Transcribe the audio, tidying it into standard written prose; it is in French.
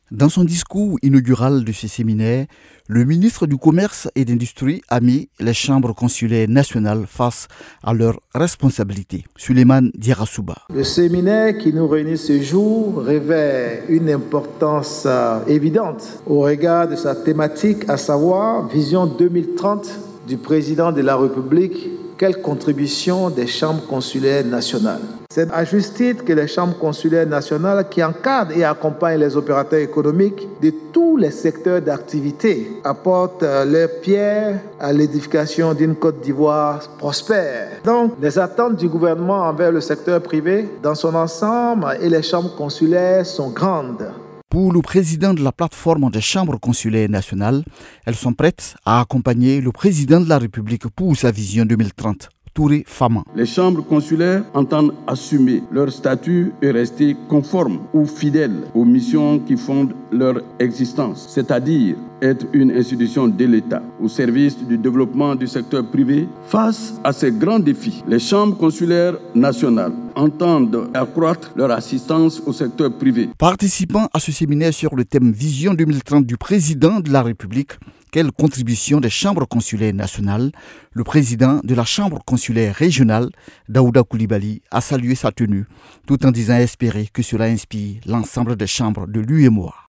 Dans son discours inaugural de ce séminaire, le ministre du Commerce et d'Industrie a mis les chambres consulaires nationales face à leurs responsabilités. Souleymane Diarrassouba. Le séminaire qui nous réunit ce jour revêt une importance évidente au regard de sa thématique, à savoir Vision 2030 du président de la République. Quelle contribution des chambres consulaires nationales? C'est à juste titre que les chambres consulaires nationales qui encadrent et accompagnent les opérateurs économiques de tous les secteurs d'activité apportent leur pierre à l'édification d'une Côte d'Ivoire prospère. Donc, les attentes du gouvernement envers le secteur privé dans son ensemble et les chambres consulaires sont grandes. Pour le président de la plateforme des chambres consulaires nationales, elles sont prêtes à accompagner le président de la République pour sa vision 2030. Touré Fama. Les chambres consulaires entendent assumer leur statut et rester conformes ou fidèles aux missions qui fondent leur existence, c'est-à-dire être une institution de l'État au service du développement du secteur privé. Face à ces grands défis, les chambres consulaires nationales entendent accroître leur assistance au secteur privé. Participant à ce séminaire sur le thème Vision 2030 du président de la République, quelle contribution des chambres consulaires nationales, le président de la chambre consulaire régionale, Daouda Coulibaly, a salué sa tenue, tout en disant espérer que cela inspire l'ensemble des chambres de l'UEMOA.